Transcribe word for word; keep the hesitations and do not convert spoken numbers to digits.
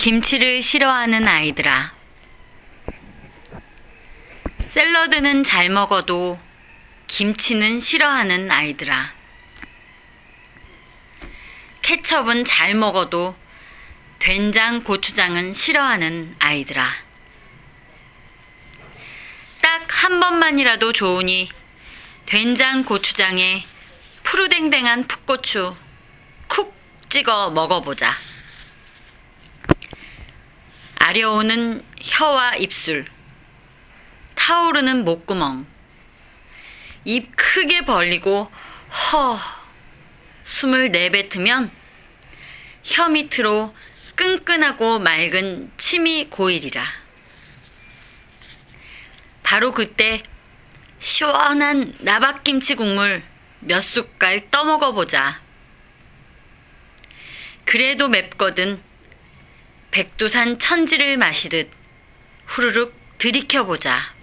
김치를 싫어하는 아이들아. 샐러드는 잘 먹어도 김치는 싫어하는 아이들아. 케첩은 잘 먹어도 된장, 고추장은 싫어하는 아이들아. 딱 한 번만이라도 좋으니 된장, 고추장에 푸르댕댕한 풋고추 쿡 찍어 먹어보자. 아려오는 혀와 입술, 타오르는 목구멍, 입 크게 벌리고 허 숨을 내뱉으면 혀 밑으로 끈끈하고 맑은 침이 고이리라. 바로 그때 시원한 나박김치 국물 몇 숟갈 떠먹어보자. 그래도 맵거든 백두산 천지를 마시듯 후루룩 들이켜보자.